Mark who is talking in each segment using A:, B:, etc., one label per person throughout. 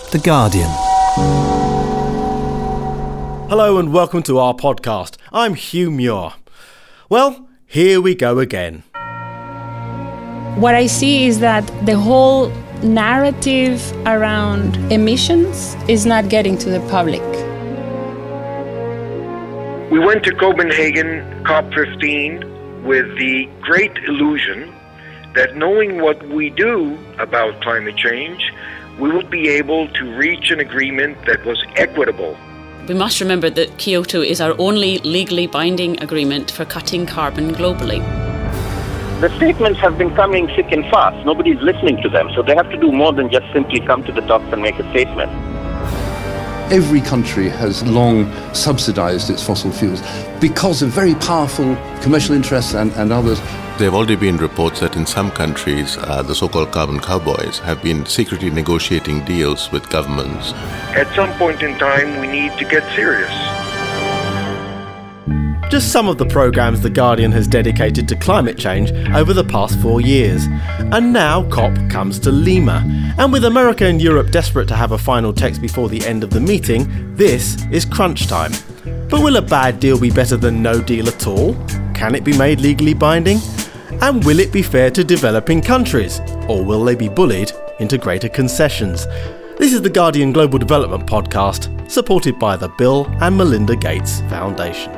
A: The Guardian.
B: Hello and welcome to our podcast. I'm Hugh Muir. Well, here we go again.
C: What I see is that the whole narrative around emissions is not getting to the public.
D: We went to Copenhagen, COP15, with the great illusion that knowing what we do about climate change, we would be able to reach an agreement that was equitable.
E: We must remember that Kyoto is our only legally binding agreement for cutting carbon globally.
F: The statements have been coming thick and fast. Nobody's listening to them, so they have to do more than just simply come to the top and make a statement.
G: Every country has long subsidized its fossil fuels because of very powerful commercial interests and others.
H: There have already been reports that in some countries, the so-called carbon cowboys have been secretly negotiating deals with governments.
D: At some point in time, we need to get serious.
B: Just some of the programmes The Guardian has dedicated to climate change over the past 4 years. And now COP comes to Lima. And with America and Europe desperate to have a final text before the end of the meeting, this is crunch time. But will a bad deal be better than no deal at all? Can it be made legally binding? And will it be fair to developing countries? Or will they be bullied into greater concessions? This is the Guardian Global Development Podcast, supported by the Bill and Melinda Gates Foundation.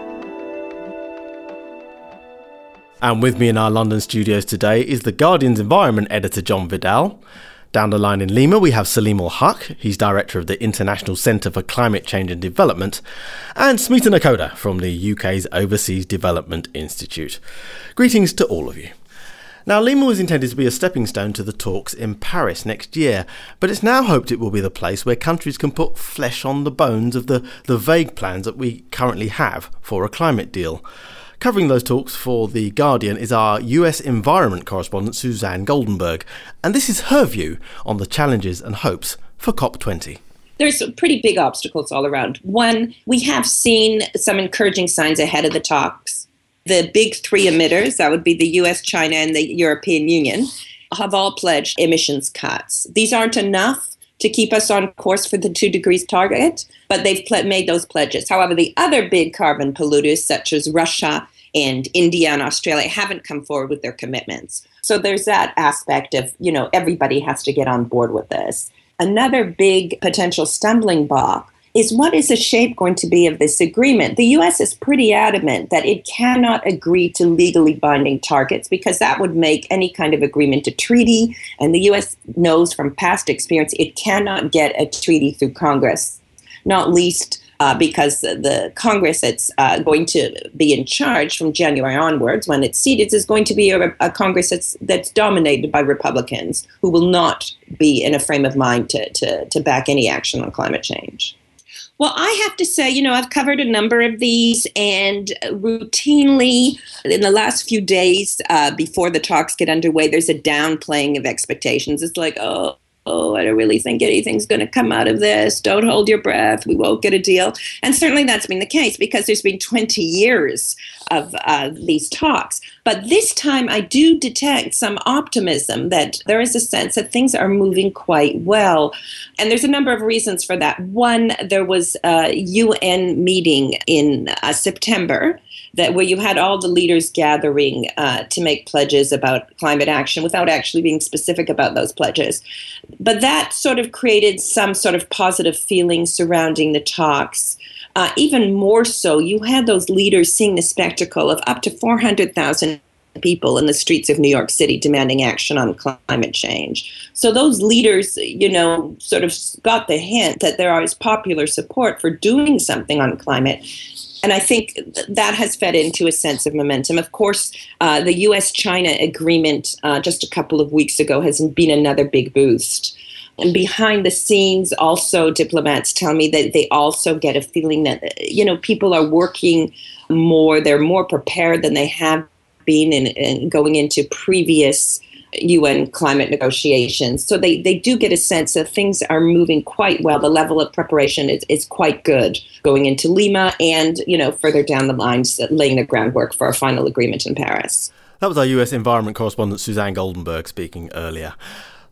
B: And with me in our London studios today is the Guardian's Environment Editor John Vidal. Down the line in Lima we have Salim Ul-Haq, he's Director of the International Centre for Climate Change and Development, and Smita Nakoda from the UK's Overseas Development Institute. Greetings to all of you. Now, Lima was intended to be a stepping stone to the talks in Paris next year, but it's now hoped it will be the place where countries can put flesh on the bones of the vague plans that we currently have for a climate deal. Covering those talks for The Guardian is our US environment correspondent Suzanne Goldenberg, and this is her view on the challenges and hopes for COP20.
I: There's pretty big obstacles all around. One, we have seen some encouraging signs ahead of the talks. The big three emitters, that would be the US, China, and the European Union, have all pledged emissions cuts. These aren't enough to keep us on course for the 2 degrees target, but they've made those pledges. However, the other big carbon polluters, such as Russia and India and Australia, haven't come forward with their commitments. So there's that aspect of, everybody has to get on board with this. Another big potential stumbling block is what is the shape going to be of this agreement? The U.S. is pretty adamant that it cannot agree to legally binding targets because that would make any kind of agreement a treaty. And the U.S. knows from past experience it cannot get a treaty through Congress, not least because the Congress that's going to be in charge from January onwards, when it's seated, is going to be a Congress that's dominated by Republicans who will not be in a frame of mind to back any action on climate change. Well, I have to say, I've covered a number of these, and routinely in the last few days before the talks get underway, there's a downplaying of expectations. It's like, oh, I don't really think anything's going to come out of this. Don't hold your breath. We won't get a deal. And certainly that's been the case because there's been 20 years of these talks. But this time I do detect some optimism that there is a sense that things are moving quite well. And there's a number of reasons for that. One, there was a UN meeting in September where you had all the leaders gathering to make pledges about climate action without actually being specific about those pledges. But that sort of created some sort of positive feeling surrounding the talks. Even more so, you had those leaders seeing the spectacle of up to 400,000 people in the streets of New York City demanding action on climate change. So those leaders, sort of got the hint that there is popular support for doing something on climate. And I think that has fed into a sense of momentum. Of course, the U.S.-China agreement just a couple of weeks ago has been another big boost. And behind the scenes, also, diplomats tell me that they also get a feeling that, people are working more. They're more prepared than they have been in going into previous UN climate negotiations. So they do get a sense that things are moving quite well. The level of preparation is quite good going into Lima and, further down the line, laying the groundwork for a final agreement in Paris.
B: That was our US environment correspondent Suzanne Goldenberg speaking earlier.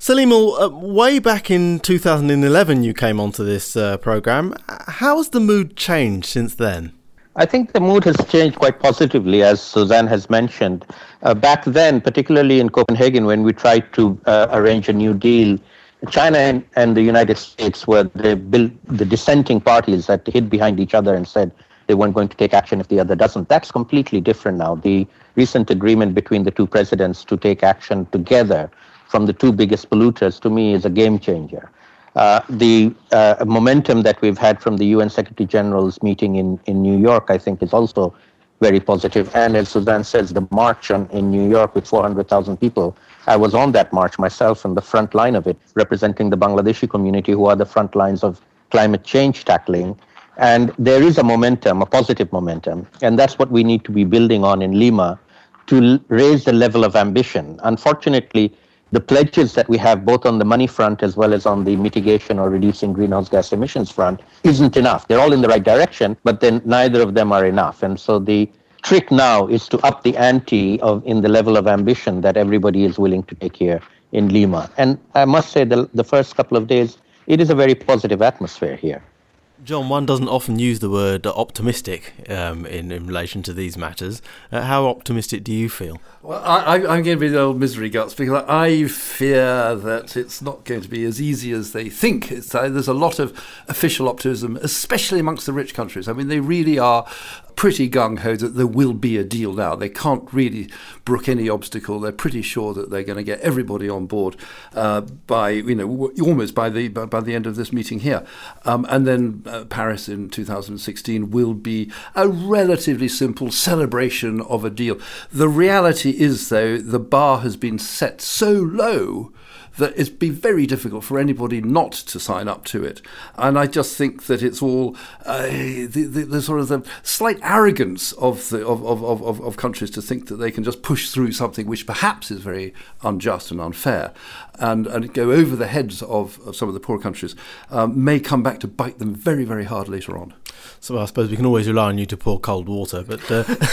B: Salimul, way back in 2011 you came onto this programme. How has the mood changed since then?
F: I think the mood has changed quite positively, as Suzanne has mentioned. Back then, particularly in Copenhagen, when we tried to arrange a new deal, China and the United States were the dissenting parties that hid behind each other and said they weren't going to take action if the other doesn't. That's completely different now. The recent agreement between the two presidents to take action together from the two biggest polluters, to me, is a game changer. The momentum that we've had from the UN Secretary General's meeting in New York, I think, is also very positive. And as Suzanne says, the march in New York with 400,000 people, I was on that march myself on the front line of it, representing the Bangladeshi community, who are the front lines of climate change tackling. And there is a momentum, a positive momentum, and that's what we need to be building on in Lima to raise the level of ambition. Unfortunately, the pledges that we have both on the money front as well as on the mitigation or reducing greenhouse gas emissions front isn't enough. They're all in the right direction, but then neither of them are enough. And so the trick now is to up the ante in the level of ambition that everybody is willing to take here in Lima. And I must say the first couple of days, it is a very positive atmosphere here.
B: John, one doesn't often use the word optimistic in relation to these matters. How optimistic do you feel?
A: Well, I'm going to be the old misery guts because I fear that it's not going to be as easy as they think. There's a lot of official optimism, especially amongst the rich countries. I mean, they really are pretty gung-ho that there will be a deal now. They can't really brook any obstacle. They're pretty sure that they're going to get everybody on board by almost by the end of this meeting here. And then Paris in 2016 will be a relatively simple celebration of a deal. The reality is, though, the bar has been set so low that it's been very difficult for anybody not to sign up to it. And I just think that it's all the sort of the slight arrogance of countries to think that they can just push through something which perhaps is very unjust and unfair and go over the heads of some of the poor countries may come back to bite them very, very hard later on.
B: So I suppose we can always rely on you to pour cold water. But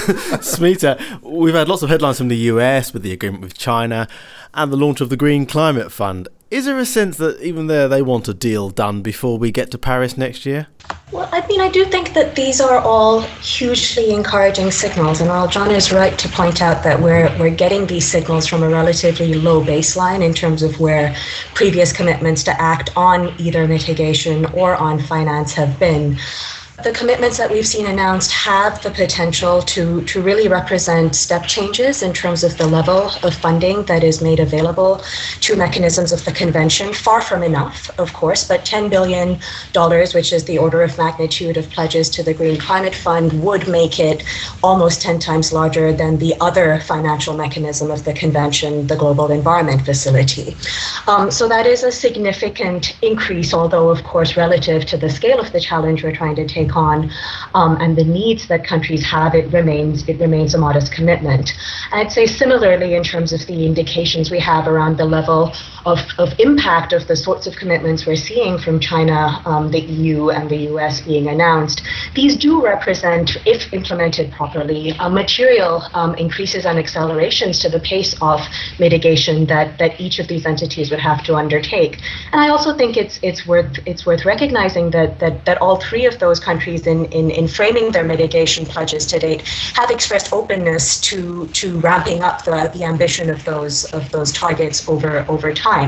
B: Smita, we've had lots of headlines from the US with the agreement with China and the launch of the Green Climate Fund. Is there a sense that even there they want a deal done before we get to Paris next year?
J: Well, I mean, I do think that these are all hugely encouraging signals. And while John is right to point out that we're getting these signals from a relatively low baseline in terms of where previous commitments to act on either mitigation or on finance have been, the commitments that we've seen announced have the potential to really represent step changes in terms of the level of funding that is made available to mechanisms of the convention. Far from enough, of course, but $10 billion, which is the order of magnitude of pledges to the Green Climate Fund, would make it almost 10 times larger than the other financial mechanism of the convention, the Global Environment Facility. So that is a significant increase, although, of course, relative to the scale of the challenge we're trying to take on and the needs that countries have, it remains a modest commitment. I'd say similarly in terms of the indications we have around the level of impact of the sorts of commitments we're seeing from China, the EU and the US being announced, these do represent, if implemented properly, material increases and accelerations to the pace of mitigation that each of these entities would have to undertake. And I also think it's worth recognizing that all three of those countries in framing their mitigation pledges to date have expressed openness to ramping up the ambition of those targets over time.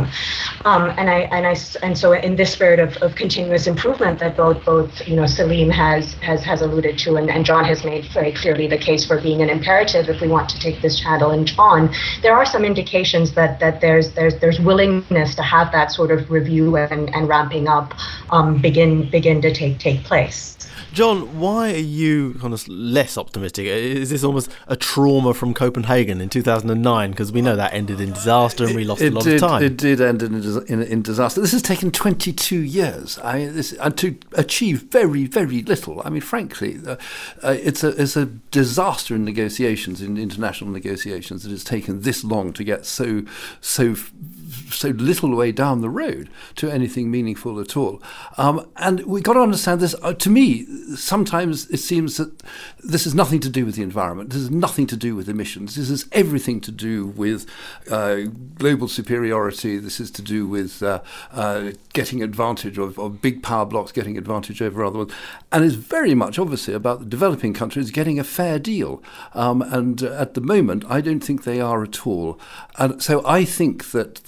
J: And so in this spirit of continuous improvement that both Salim has alluded to and John has made very clearly the case for being an imperative if we want to take this challenge on, there are some indications that there's willingness to have that sort of review and ramping up begin to take place.
B: John, why are you kind of less optimistic? Is this almost a trauma from Copenhagen in 2009? Because we know that ended in disaster and we lost a lot of time.
A: It did end in disaster. This has taken 22 years. I mean, to achieve very, very little. I mean, frankly, it's a disaster in negotiations, in international negotiations, that has taken this long to get so so little way down the road to anything meaningful at all. And we've got to understand this. To me, sometimes it seems that this has nothing to do with the environment. This has nothing to do with emissions. This has everything to do with global superiority. This is to do with getting advantage of big power blocks, getting advantage over other ones. And it's very much, obviously, about the developing countries getting a fair deal. And at the moment, I don't think they are at all. And so I think that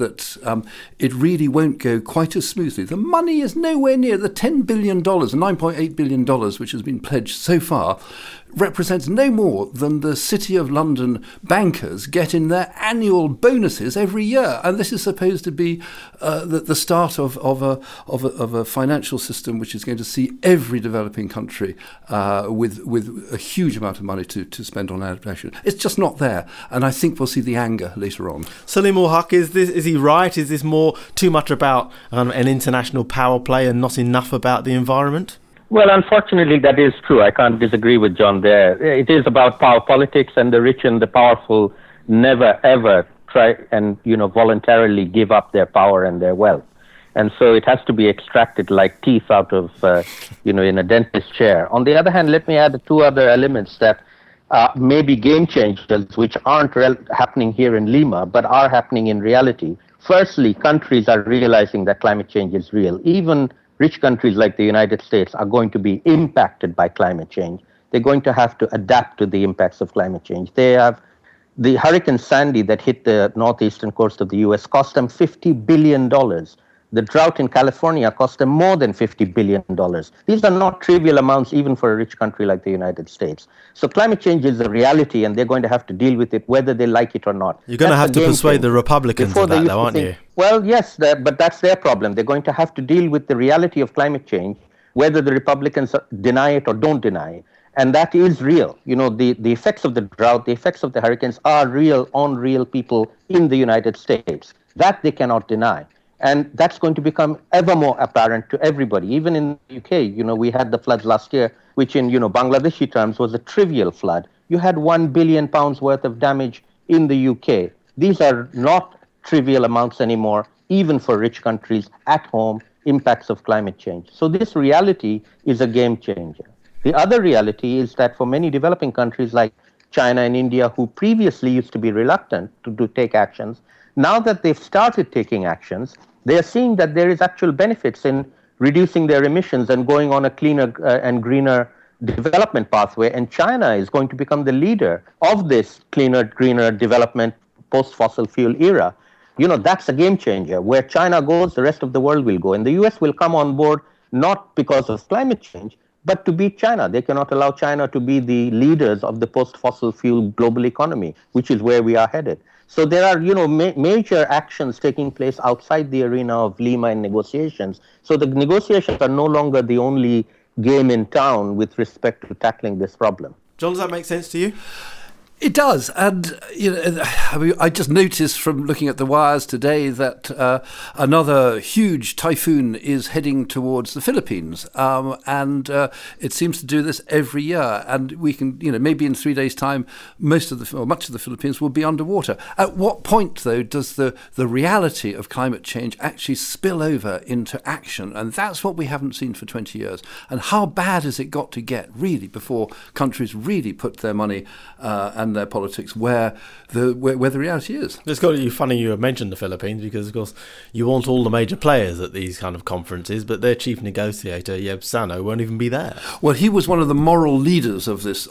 A: it really won't go quite as smoothly. The money is nowhere near the $10 billion, $9.8 billion, which has been pledged so far, represents no more than the City of London bankers get in their annual bonuses every year. And this is supposed to be the start of a financial system which is going to see every developing country with a huge amount of money to spend on adaptation. It's just not there. And I think we'll see the anger later on.
B: Salim ul-Huq, is he right? Is this more too much about an international power play and not enough about the environment?
F: Well, unfortunately, that is true. I can't disagree with John there. It is about power politics, and the rich and the powerful never, ever try and, voluntarily give up their power and their wealth. And so it has to be extracted like teeth out of, in a dentist's chair. On the other hand, let me add two other elements that may be game changers, which aren't happening here in Lima, but are happening in reality. Firstly, countries are realizing that climate change is real. Even rich countries like the United States are going to be impacted by climate change. They're going to have to adapt to the impacts of climate change. They have the Hurricane Sandy that hit the northeastern coast of the U.S. cost them $50 billion. The drought in California cost them more than $50 billion. These are not trivial amounts even for a rich country like the United States. So climate change is a reality, and they're going to have to deal with it whether they like it or not.
B: You're going to have to persuade the Republicans of that, though, aren't you?
F: Well, yes, but that's their problem. They're going to have to deal with the reality of climate change, whether the Republicans deny it or don't deny it. And that is real. The effects of the drought, the effects of the hurricanes are real on real people in the United States. That they cannot deny. And that's going to become ever more apparent to everybody. Even in the UK, we had the floods last year, which in, Bangladeshi terms was a trivial flood. You had £1 billion worth of damage in the UK. These are not trivial amounts anymore, even for rich countries at home, impacts of climate change. So this reality is a game changer. The other reality is that for many developing countries like China and India, who previously used to be reluctant to take actions, now that they've started taking actions, they are seeing that there is actual benefits in reducing their emissions and going on a cleaner and greener development pathway. And China is going to become the leader of this cleaner, greener development post-fossil fuel era. That's a game changer. Where China goes, the rest of the world will go. And the US will come on board not because of climate change, but to beat China. They cannot allow China to be the leaders of the post-fossil fuel global economy, which is where we are headed. So there are, major actions taking place outside the arena of Lima and negotiations. So the negotiations are no longer the only game in town with respect to tackling this problem.
B: John, does that make sense to you?
A: It does, and I just noticed from looking at the wires today that another huge typhoon is heading towards the Philippines, and it seems to do this every year. And we can, maybe in 3 days' time, much of the Philippines will be underwater. At what point, though, does the reality of climate change actually spill over into action? And that's what we haven't seen for 20 years. And how bad has it got to get, really, before countries really put their money and their politics where the reality is?
B: It's got to be funny you mentioned the Philippines, because of course you want all the major players at these kind of conferences, but their chief negotiator Yeb Sano won't even be there.
A: Well, he was one of the moral leaders of this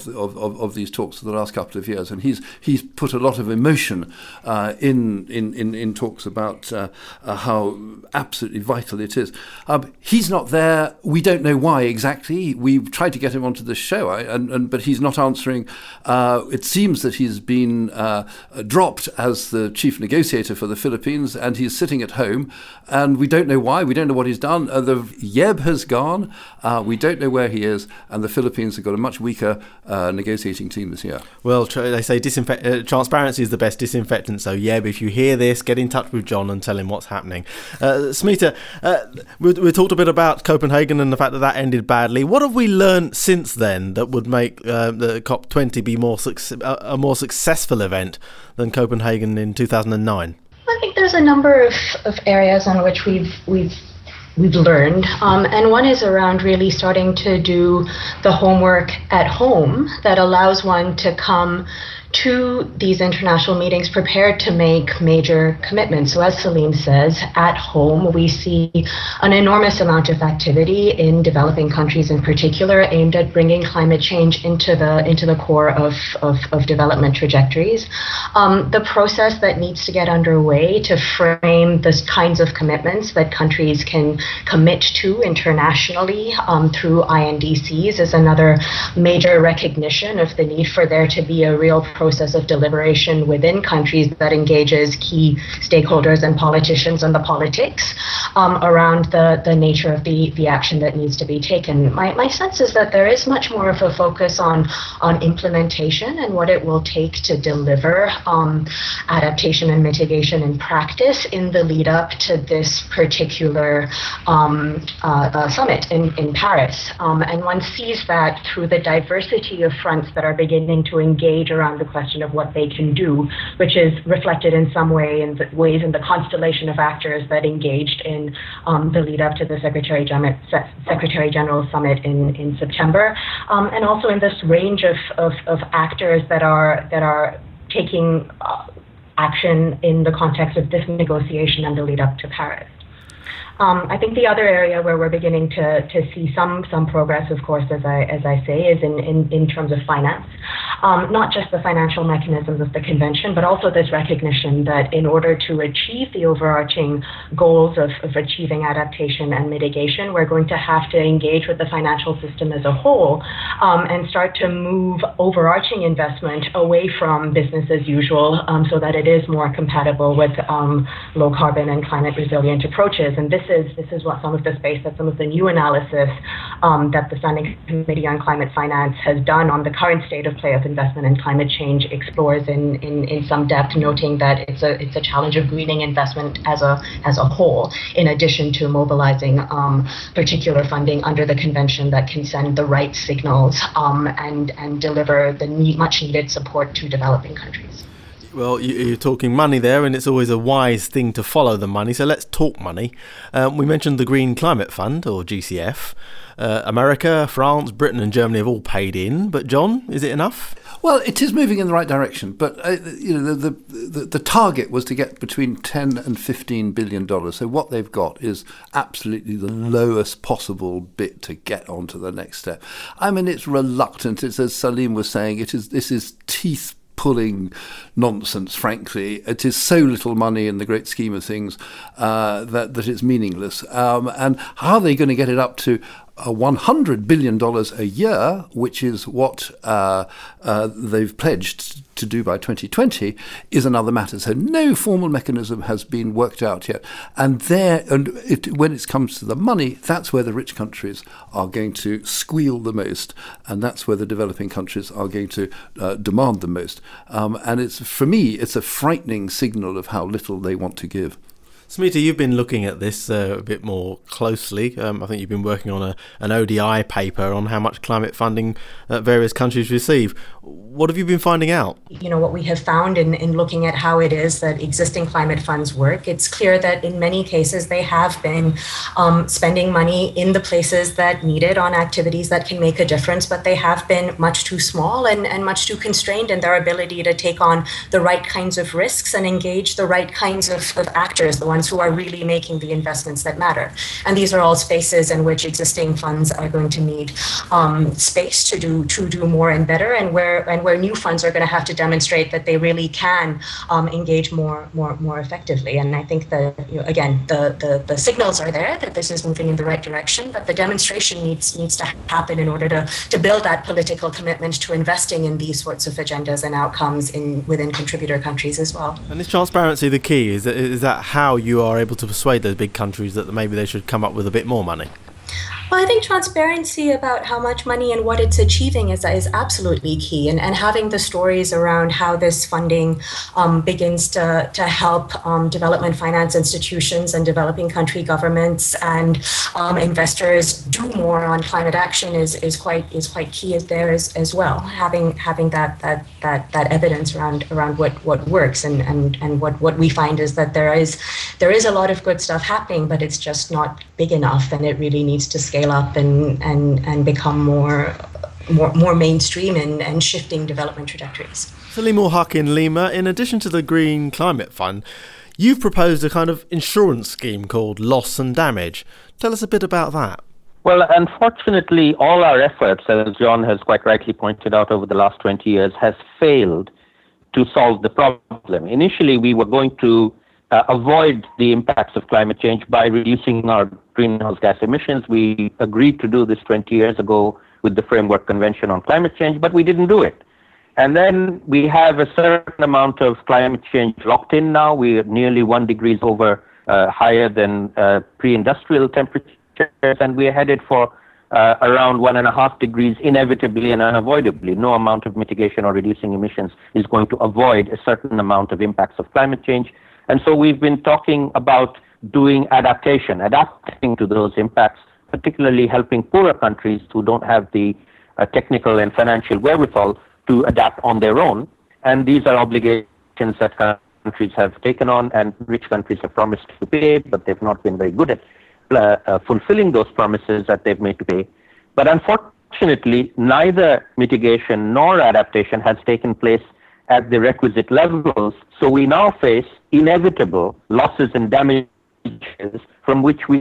A: of these talks for the last couple of years, and he's put a lot of emotion in talks about how absolutely vital it is. He's not there. We don't know why exactly. We've tried to get him onto the show, but he's not answering. It seems that he's been dropped as the chief negotiator for the Philippines, and he's sitting at home, and we don't know why. We don't know what he's done. The Yeb has gone. We don't know where he is, and the Philippines have got a much weaker negotiating team this year.
B: Well, they say transparency is the best disinfectant, so Yeb, if you hear this, get in touch with John and tell him what's happening. Smita, we talked a bit about Copenhagen and the fact that ended badly. What have we learned since then that would make the COP20 be a more successful event than Copenhagen in 2009?
J: I think there's a number of areas on which we've learned, and one is around really starting to do the homework at home that allows one to come to these international meetings prepared to make major commitments. So as Salim says, at home we see an enormous amount of activity in developing countries in particular aimed at bringing climate change into the core of development trajectories. The process that needs to get underway to frame the kinds of commitments that countries can commit to internationally through INDCs is another major recognition of the need for there to be a real process of deliberation within countries that engages key stakeholders and politicians and the politics around the nature of the action that needs to be taken. My sense is that there is much more of a focus on implementation and what it will take to deliver adaptation and mitigation in practice in the lead up to this particular summit in Paris. And one sees that through the diversity of fronts that are beginning to engage around the question of what they can do, which is reflected in some way in the constellation of actors that engaged in the lead up to the Secretary General Summit in September, and also in this range of actors that are taking action in the context of this negotiation and the lead up to Paris. I think the other area where we're beginning to see some progress, of course, as I say, is in terms of finance. Not just the financial mechanisms of the convention, but also this recognition that in order to achieve the overarching goals of achieving adaptation and mitigation, we're going to have to engage with the financial system as a whole and start to move overarching investment away from business as usual so that it is more compatible with low carbon and climate resilient approaches. And this is what some of the new analysis that the Standing Committee on Climate Finance has done on the current state of play of investment in climate change explores in some depth, noting that it's a challenge of greening investment as a whole, in addition to mobilizing particular funding under the convention that can send the right signals and deliver the much needed support to developing countries.
B: Well, you're talking money there, and it's always a wise thing to follow the money. So let's talk money. We mentioned the Green Climate Fund, or GCF. America, France, Britain and Germany have all paid in. But John, is it enough?
A: Well, it is moving in the right direction. But the target was to get between $10 and $15 billion. So what they've got is absolutely the lowest possible bit to get onto the next step. I mean, it's reluctant. It's, as Salim was saying, this is teeth-pulling nonsense, frankly. It is so little money in the great scheme of things that it's meaningless. And how are they going to get it up to $100 billion a year, which is what they've pledged to do by 2020, is another matter. So no formal mechanism has been worked out yet. And when it comes to the money, that's where the rich countries are going to squeal the most, and that's where the developing countries are going to demand the most. And for me, it's a frightening signal of how little they want to give.
B: Smita, you've been looking at this a bit more closely. I think you've been working on an ODI paper on how much climate funding various countries receive. What have you been finding out?
J: What we have found in looking at how it is that existing climate funds work, it's clear that in many cases they have been spending money in the places that need it on activities that can make a difference, but they have been much too small and much too constrained in their ability to take on the right kinds of risks and engage the right kinds of actors, the ones who are really making the investments that matter. And these are all spaces in which existing funds are going to need space to do more and better, and where new funds are going to have to demonstrate that they really can engage more effectively. And I think that again, the signals are there that this is moving in the right direction, but the demonstration needs to happen in order to build that political commitment to investing in these sorts of agendas and outcomes within contributor countries as well.
B: And is transparency the key? Is that how you are able to persuade those big countries that maybe they should come up with a bit more money?
J: Well, I think transparency about how much money and what it's achieving is absolutely key. And having the stories around how this funding begins to help development finance institutions and developing country governments and investors do more on climate action is quite key there as well. Having that evidence around what works and what we find is that there is a lot of good stuff happening, but it's just not big enough, and it really needs to scale up and become more mainstream and shifting development trajectories.
B: Salim Haq in Lima, in addition to the Green Climate Fund, you've proposed a kind of insurance scheme called Loss and Damage. Tell us a bit about that.
F: Well, unfortunately, all our efforts, as John has quite rightly pointed out over the last 20 years, has failed to solve the problem. Initially, we were going to avoid the impacts of climate change by reducing our greenhouse gas emissions. We agreed to do this 20 years ago with the Framework Convention on Climate Change, but we didn't do it. And then we have a certain amount of climate change locked in now. We are nearly 1 degree over higher than pre-industrial temperatures, and we are headed for around 1.5 degrees inevitably and unavoidably. No amount of mitigation or reducing emissions is going to avoid a certain amount of impacts of climate change. And so we've been talking about doing adapting to those impacts, particularly helping poorer countries who don't have the technical and financial wherewithal to adapt on their own. And these are obligations that countries have taken on, and rich countries have promised to pay, but they've not been very good at fulfilling those promises that they've made to pay. But unfortunately, neither mitigation nor adaptation has taken place at the requisite levels. So we now face inevitable losses and damages for which we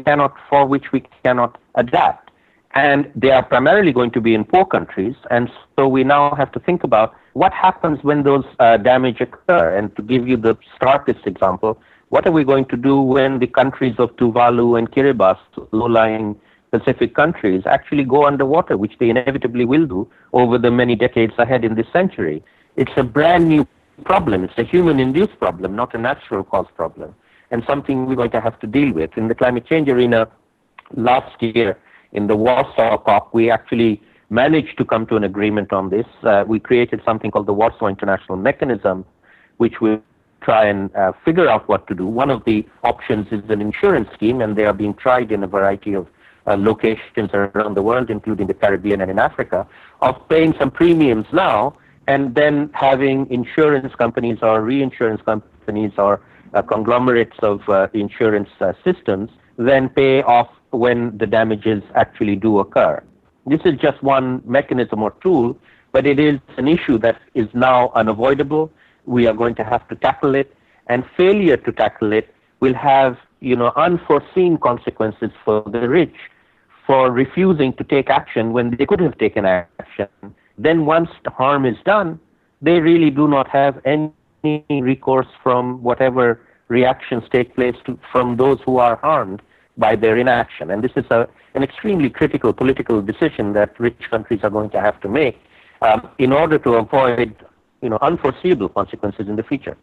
F: cannot adapt. And they are primarily going to be in poor countries. And so we now have to think about what happens when those damage occur. And to give you the starkest example, what are we going to do when the countries of Tuvalu and Kiribati, low-lying Pacific countries, actually go underwater, which they inevitably will do over the many decades ahead in this century? It's a brand new problem. It's a human-induced problem, not a natural cause problem, and something we're going to have to deal with. In the climate change arena, last year in the Warsaw COP, we actually managed to come to an agreement on this. We created something called the Warsaw International Mechanism, which will try and figure out what to do. One of the options is an insurance scheme, and they are being tried in a variety of locations around the world, including the Caribbean and in Africa, of paying some premiums now and then having insurance companies or reinsurance companies or conglomerates of insurance systems then pay off when the damages actually do occur. This is just one mechanism or tool, but it is an issue that is now unavoidable. We are going to have to tackle it, and failure to tackle it will have, unforeseen consequences for the rich for refusing to take action when they could have taken action. Then once the harm is done, they really do not have any recourse from whatever reactions take place from those who are harmed by their inaction. And this is an extremely critical political decision that rich countries are going to have to make in order to avoid unforeseeable consequences in the future.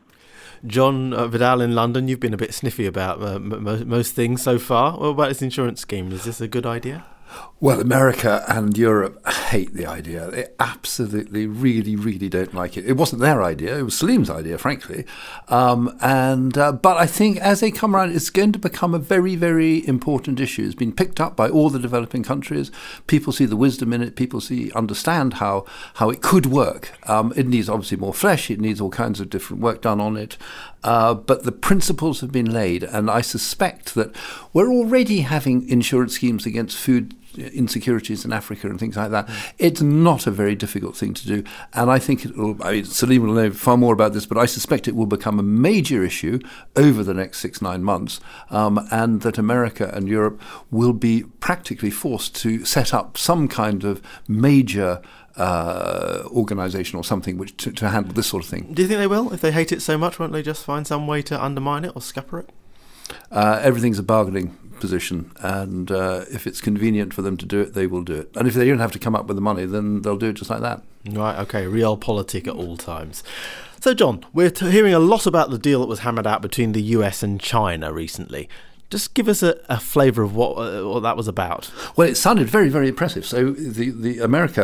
B: John Vidal in London, you've been a bit sniffy about most things so far. What about this insurance scheme? Is this a good idea?
A: Well, America and Europe hate the idea. They absolutely, really, really don't like it. It wasn't their idea. It was Salim's idea, frankly. But I think as they come around, it's going to become a very, very important issue. It's been picked up by all the developing countries. People see the wisdom in it. People understand how it could work. It needs obviously more flesh. It needs all kinds of different work done on it. But the principles have been laid, and I suspect that we're already having insurance schemes against food insecurities in Africa and things like that. It's not a very difficult thing to do, and I think Salim will know far more about this, but I suspect it will become a major issue over the next 6-9 months, and that America and Europe will be practically forced to set up some kind of major organisation or something which to handle this sort of thing.
B: Do you think they will? If they hate it so much, won't they just find some way to undermine it or scupper it?
A: Everything's a bargaining position, and if it's convenient for them to do it, they will do it. And if they don't have to come up with the money, then they'll do it just like that.
B: Right, okay, realpolitik at all times. So, John, we're hearing a lot about the deal that was hammered out between the US and China recently. Just give us a flavour of what that was about.
A: Well, it sounded very, very impressive. So the America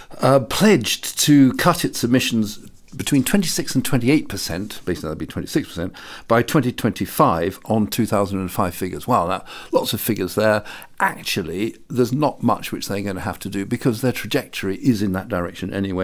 A: pledged to cut its emissions between 26 and 28%, basically that'd be 26%, by 2025 on 2005 figures. Wow, now, lots of figures there. Actually, there's not much which they're going to have to do because their trajectory is in that direction anyway.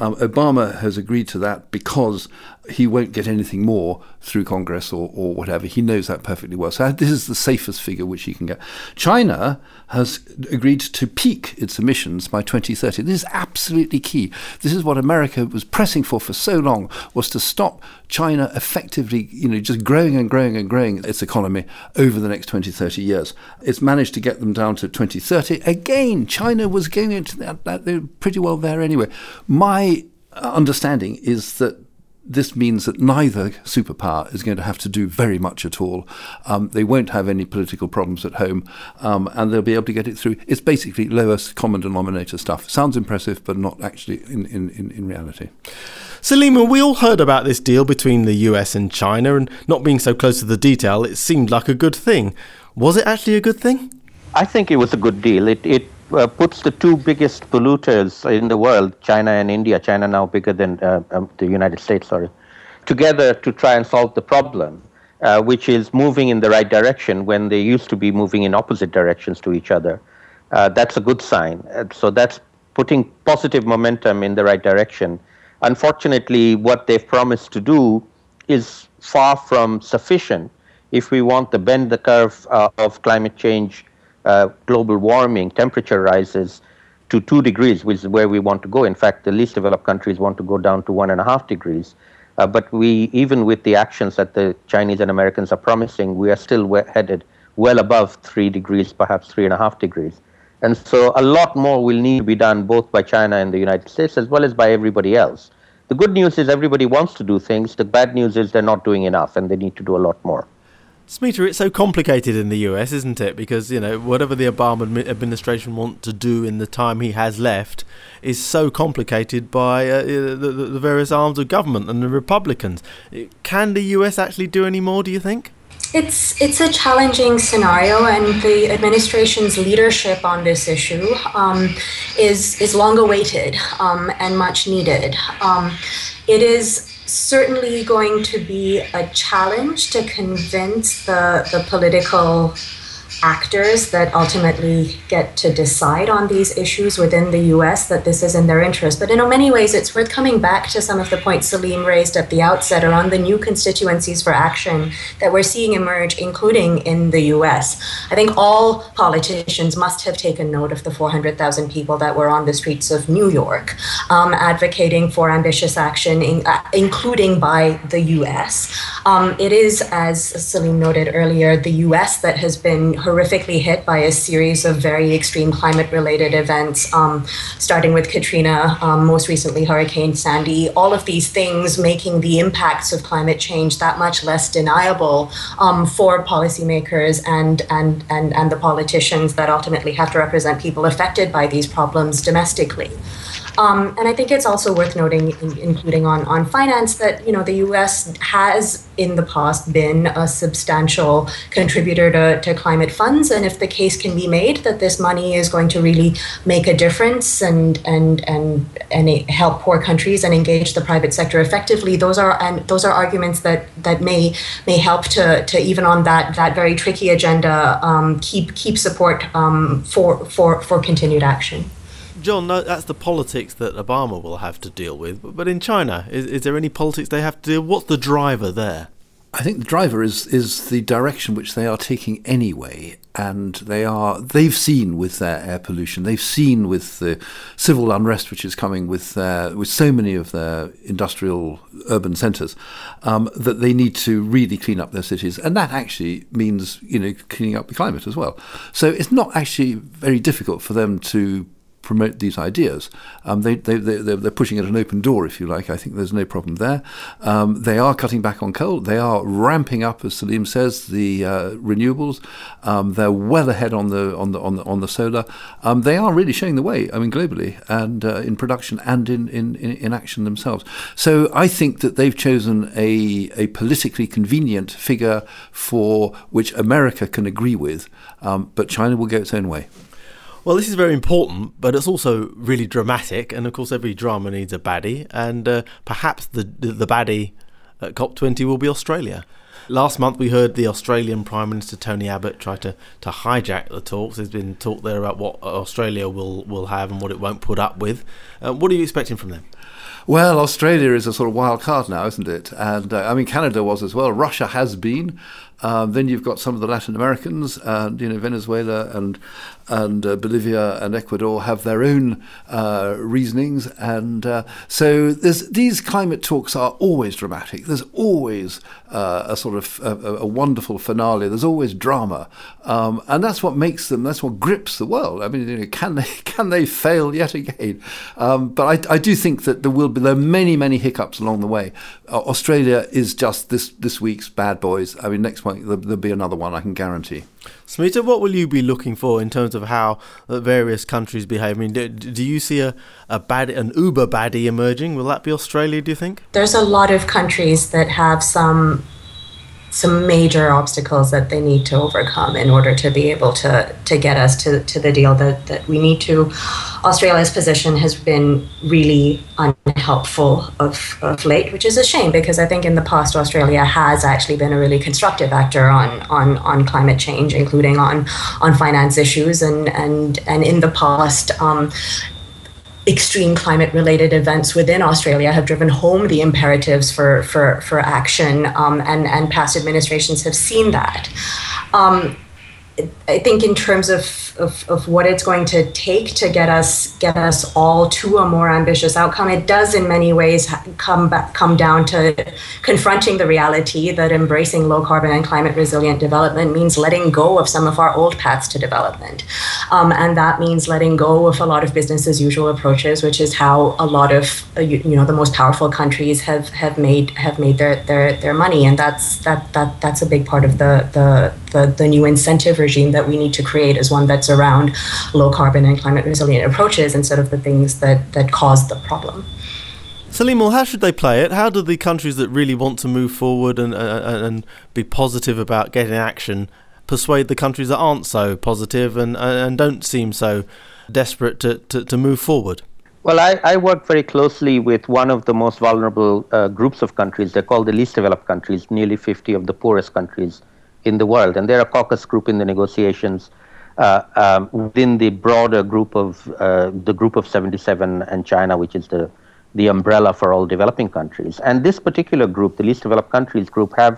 A: Obama has agreed to that because he won't get anything more through Congress or whatever. He knows that perfectly well. So this is the safest figure which he can get. China has agreed to peak its emissions by 2030. This is absolutely key. This is what America was pressing for so long, was to stop China effectively, just growing and growing and growing its economy over the next 20, 30 years. It's managed to get them down to 2030. Again, China was going into that. They're pretty well there anyway. My understanding is that this means that neither superpower is going to have to do very much at all. They won't have any political problems at home, and they'll be able to get it through. It's basically lowest common denominator stuff. Sounds impressive, but not actually in reality.
B: Salima, we all heard about this deal between the US and China, and not being so close to the detail, it seemed like a good thing. Was it actually a good thing?
F: I think it was a good deal. It puts the two biggest polluters in the world, China and India, China now bigger than the United States, together to try and solve the problem, which is moving in the right direction when they used to be moving in opposite directions to each other. That's a good sign. So that's putting positive momentum in the right direction. Unfortunately, what they've promised to do is far from sufficient if we want to bend the curve of climate change, global warming, temperature rises to 2 degrees, which is where we want to go. In fact, the least developed countries want to go down to 1.5 degrees. But even with the actions that the Chinese and Americans are promising, we are still headed well above 3 degrees, perhaps 3.5 degrees. And so a lot more will need to be done both by China and the United States as well as by everybody else. The good news is everybody wants to do things. The bad news is they're not doing enough and they need to do a lot more.
B: Smita, it's so complicated in the US, isn't it? Because, whatever the Obama administration want to do in the time he has left is so complicated by the various arms of government and the Republicans. Can the US actually do any more, do you think?
J: It's a challenging scenario, and the administration's leadership on this issue is long awaited and much needed. It is certainly going to be a challenge to convince the political actors that ultimately get to decide on these issues within the US that this is in their interest. But in many ways, it's worth coming back to some of the points Salim raised at the outset around the new constituencies for action that we're seeing emerge, including in the US. I think all politicians must have taken note of the 400,000 people that were on the streets of New York advocating for ambitious action, including by the US. It is, as Salim noted earlier, the US that has been horrifically hit by a series of very extreme climate-related events, starting with Katrina, most recently Hurricane Sandy, all of these things making the impacts of climate change that much less deniable for policymakers and the politicians that ultimately have to represent people affected by these problems domestically. And I think it's also worth noting, including on finance, that the U.S. has in the past been a substantial contributor to climate funds, and if the case can be made that this money is going to really make a difference and help poor countries and engage the private sector effectively, those are arguments that may help to even on that very tricky agenda keep support for continued action.
B: John, no, that's the politics that Obama will have to deal with. But in China, is there any politics they have to deal with? What's the driver there?
A: I think the driver is the direction which they are taking anyway, and they've seen with their air pollution, they've seen with the civil unrest which is coming with so many of their industrial urban centres, that they need to really clean up their cities, and that actually means cleaning up the climate as well. So it's not actually very difficult for them to promote these ideas. They're pushing at an open door, if you like. I think there's no problem there. They are cutting back on coal. They are ramping up, as Salim says, the renewables. They're well ahead on the solar. They are really showing the way. I mean, globally and in production and in action themselves. So I think that they've chosen a politically convenient figure for which America can agree with, but China will go its own way.
B: Well, this is very important, but it's also really dramatic. And of course, every drama needs a baddie. And perhaps the baddie at COP20 will be Australia. Last month, we heard the Australian Prime Minister Tony Abbott try to hijack the talks. There's been talk there about what Australia will have and what it won't put up with. What are you expecting from them?
A: Well, Australia is a sort of wild card now, isn't it? And I mean, Canada was as well. Russia has been. Then you've got some of the Latin Americans, and Venezuela and Bolivia and Ecuador have their own reasonings, and so these climate talks are always dramatic. There's always a sort of a wonderful finale. There's always drama, and that's what makes them. That's what grips the world. I mean, can they fail yet again? But I do think that there are many hiccups along the way. Australia is just this week's bad boys. I mean, next month there'll be another one, I can guarantee.
B: Smita, what will you be looking for in terms of how various countries behave? I mean, do you see an uber baddie emerging? Will that be Australia, do you think?
J: There's a lot of countries that have some major obstacles that they need to overcome in order to be able to get us to the deal that we need to. Australia's position has been really unhelpful of late, which is a shame, because I think in the past Australia has actually been a really constructive actor on climate change, including on finance issues, and in the past extreme climate-related events within Australia have driven home the imperatives for action, and past administrations have seen that. I think in terms of what it's going to take to get us all to a more ambitious outcome, it does in many ways come down to confronting the reality that embracing low carbon and climate resilient development means letting go of some of our old paths to development, and that means letting go of a lot of business as usual approaches, which is how a lot of the most powerful countries have made their money, and that's a big part of the new incentive regime that we need to create, is one that's around low carbon and climate resilient approaches instead of the things that cause the problem.
B: Salim, how should they play it? How do the countries that really want to move forward and be positive about getting action persuade the countries that aren't so positive and don't seem so desperate to move forward?
F: Well, I work very closely with one of the most vulnerable groups of countries. They're called the least developed countries, nearly 50 of the poorest countries in the world. And they're a caucus group in the negotiations within the broader group of the Group of 77 and China, which is the umbrella for all developing countries. And this particular group, the least developed countries group, have,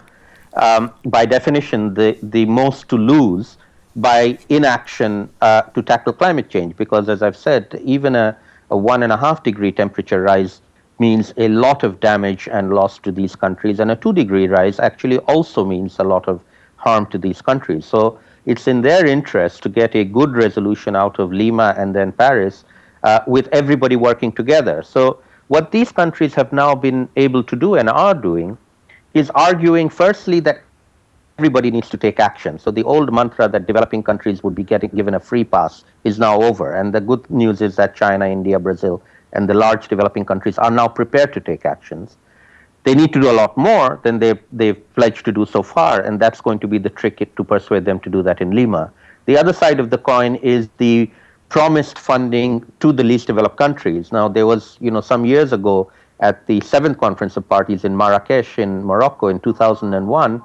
F: by definition, the most to lose by inaction to tackle climate change. Because, as I've said, even a 1.5 degree temperature rise means a lot of damage and loss to these countries, and a 2 degree rise actually also means a lot of harm to these countries. So it's in their interest to get a good resolution out of Lima and then Paris with everybody working together. So what these countries have now been able to do and are doing is arguing firstly that everybody needs to take action. So the old mantra that developing countries would be given a free pass is now over. And the good news is that China, India, Brazil, and the large developing countries are now prepared to take actions. They need to do a lot more than they've pledged to do so far, and that's going to be the trick to persuade them to do that in Lima. The other side of the coin is the promised funding to the least developed countries. Now, there was, some years ago at the 7th Conference of Parties in Marrakesh in Morocco in 2001,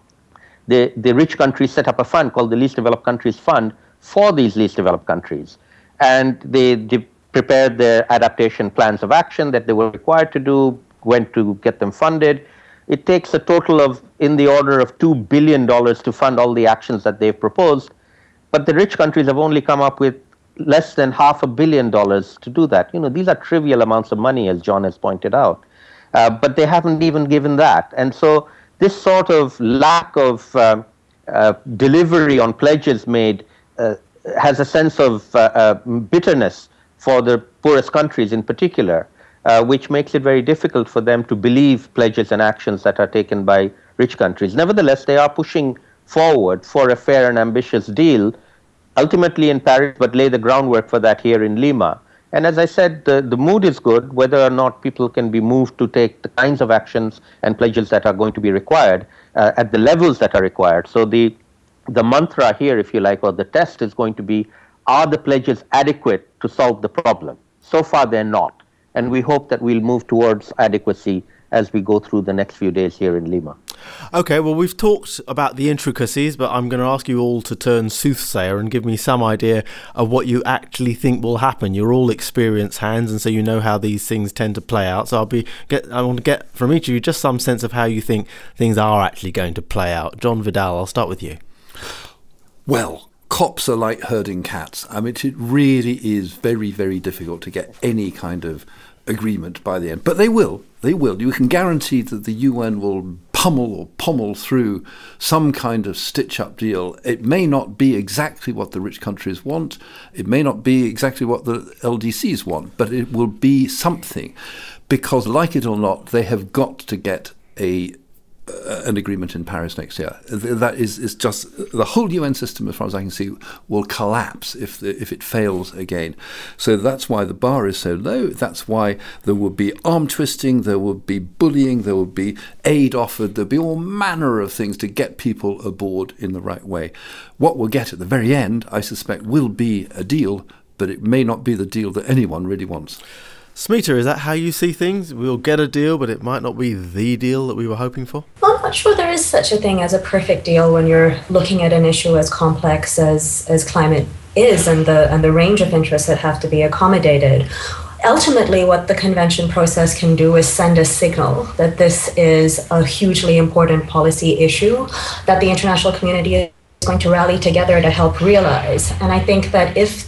F: the rich countries set up a fund called the Least Developed Countries Fund for these least developed countries. And they prepared their adaptation plans of action that they were required to do, went to get them funded. It takes a total of in the order of $2 billion to fund all the actions that they've proposed. But the rich countries have only come up with less than $500 million to do that. These are trivial amounts of money, as John has pointed out. But they haven't even given that. And so this sort of lack of delivery on pledges made has a sense of bitterness for the poorest countries in particular, which makes it very difficult for them to believe pledges and actions that are taken by rich countries. Nevertheless, they are pushing forward for a fair and ambitious deal, ultimately in Paris, but lay the groundwork for that here in Lima. And as I said, the mood is good, whether or not people can be moved to take the kinds of actions and pledges that are going to be required at the levels that are required. So the mantra here, if you like, or the test is going to be, are the pledges adequate to solve the problem? So far, they're not. And we hope that we'll move towards adequacy as we go through the next few days here in Lima.
B: Okay, well, we've talked about the intricacies, but I'm going to ask you all to turn soothsayer and give me some idea of what you actually think will happen. You're all experienced hands, and so you know how these things tend to play out. So I want to get from each of you just some sense of how you think things are actually going to play out. John Vidal, I'll start with you.
A: Well, COPs are like herding cats. I mean, it really is very, very difficult to get any kind of agreement by the end. But they will. They will. You can guarantee that the UN will pummel or pommel through some kind of stitch-up deal. It may not be exactly what the rich countries want. It may not be exactly what the LDCs want, but it will be something. Because, like it or not, they have got to get an agreement in Paris next year. That is just the whole UN system, as far as I can see, will collapse if it fails again. So that's why the bar is so low. That's why there will be arm twisting, there will be bullying, there will be aid offered, there'll be all manner of things to get people aboard in the right way. What we'll get at the very end, I suspect, will be a deal, but it may not be the deal that anyone really wants.
B: Smita, is that how you see things? We'll get a deal, but it might not be the deal that we were hoping for?
J: Well, I'm not sure there is such a thing as a perfect deal when you're looking at an issue as complex as climate is, and the range of interests that have to be accommodated. Ultimately, what the convention process can do is send a signal that this is a hugely important policy issue that the international community is going to rally together to help realize. And I think that if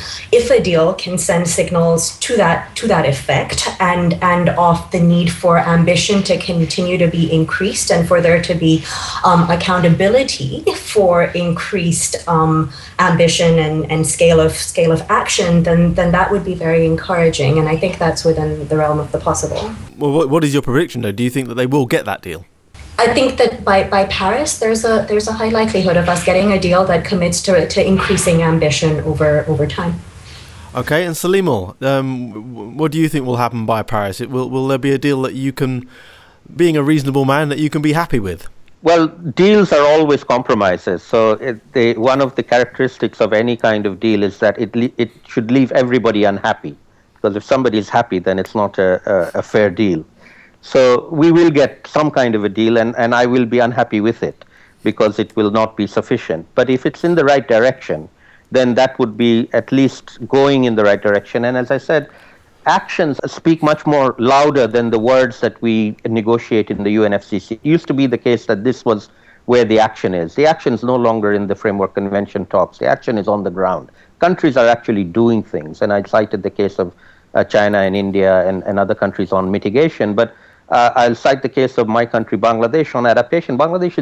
J: a deal can send signals to that effect and of the need for ambition to continue to be increased and for there to be accountability for increased ambition and scale of action, then that would be very encouraging. And I think that's within the realm of the possible.
B: Well, what is your prediction, though? Do you think that they will get that deal?
J: I think that by Paris, there's a high likelihood of us getting a deal that commits to increasing ambition over time.
B: Okay, and Salimul, what do you think will happen by Paris? Will there be a deal that you can, being a reasonable man, that you can be happy with?
F: Well, deals are always compromises. So one of the characteristics of any kind of deal is that it should leave everybody unhappy. Because if somebody is happy, then it's not a fair deal. So we will get some kind of a deal, and I will be unhappy with it because it will not be sufficient. But if it's in the right direction, then that would be at least going in the right direction. And as I said, actions speak much more louder than the words that we negotiate in the UNFCCC. It used to be the case that this was where the action is. The action is no longer in the Framework Convention talks. The action is on the ground. Countries are actually doing things. And I cited the case of China and India and other countries on mitigation. But I'll cite the case of my country, Bangladesh, on adaptation. Bangladesh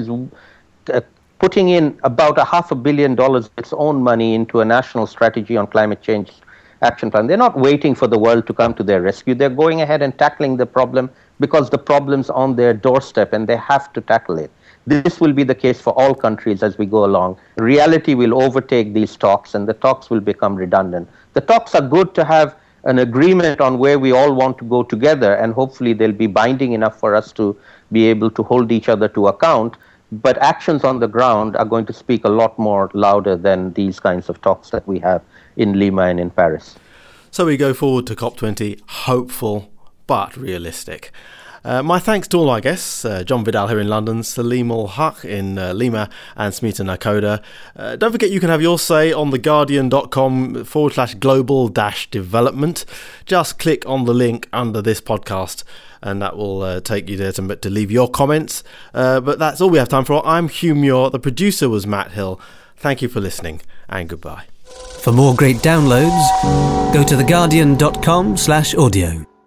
F: is putting in about $500 million of its own money into a national strategy on climate change action plan. They're not waiting for the world to come to their rescue. They're going ahead and tackling the problem because the problem's on their doorstep and they have to tackle it. This will be the case for all countries as we go along. Reality will overtake these talks and the talks will become redundant. The talks are good to have an agreement on where we all want to go together, and hopefully they'll be binding enough for us to be able to hold each other to account. But actions on the ground are going to speak a lot more louder than these kinds of talks that we have in Lima and in Paris.
B: So we go forward to COP20, hopeful but realistic. My thanks to all our guests, John Vidal here in London, Salimul Huq in Lima, and Smita Nakoda. Don't forget you can have your say on theguardian.com/global-development. Just click on the link under this podcast and that will take you there to leave your comments. But that's all we have time for. I'm Hugh Muir, the producer was Matt Hill. Thank you for listening and goodbye.
K: For more great downloads, go to theguardian.com/audio.